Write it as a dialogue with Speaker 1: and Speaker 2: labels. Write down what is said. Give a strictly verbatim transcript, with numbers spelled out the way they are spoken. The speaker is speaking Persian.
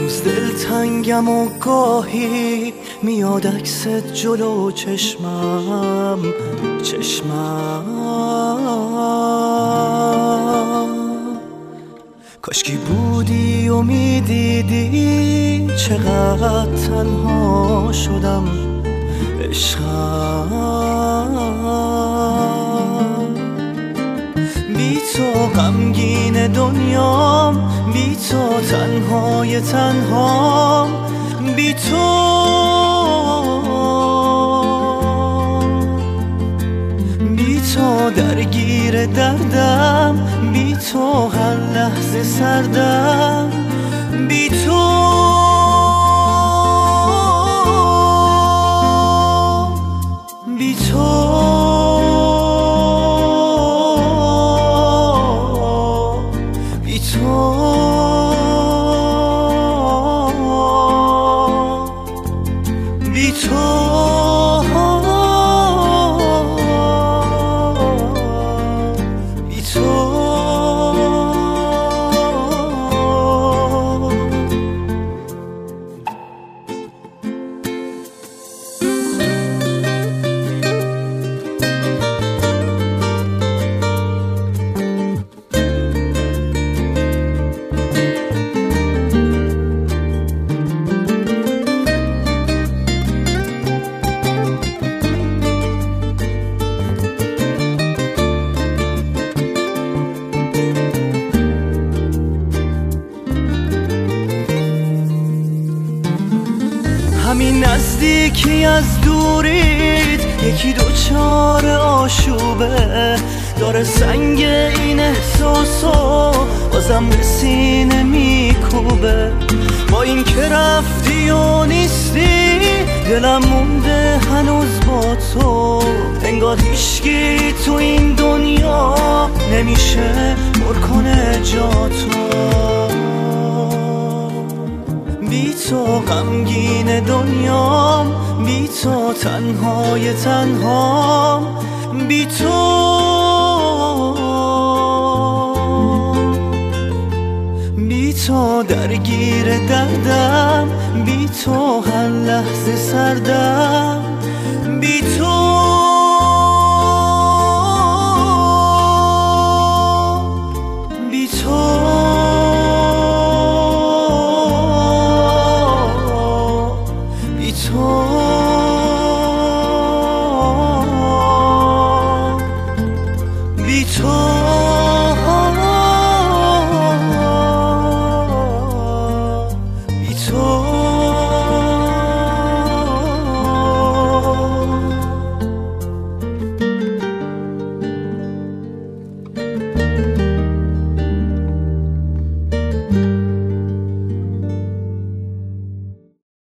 Speaker 1: هنوز دلتنگم و گاهی میاد عکست جلو چشمم چشمم کاشکی بودی و میدیدی چقدر تنها شدم عشقم. بی تو غمگین دنیام، بی تو تنهای تنهام، بی تو بی تو درگیر دردم، بی تو هر لحظه سردم، بی تو بی تو بی تو بی تو همین نزدیکی از دورید یکی دوچار آشوبه داره سنگ این احساسو بازم به سینه میکوبه. با این که رفتی و نیستی دلم مونده هنوز با تو، انگار هیچکی تو این دنیا نمیشه پر کنه جا تو. بی تو غمگین دنیام، بی تو تنهای تنهام، بی تو بی تو درگیر دردم، بی تو هر لحظه سردم، بی تو بی تو بی تو بی تو بی تو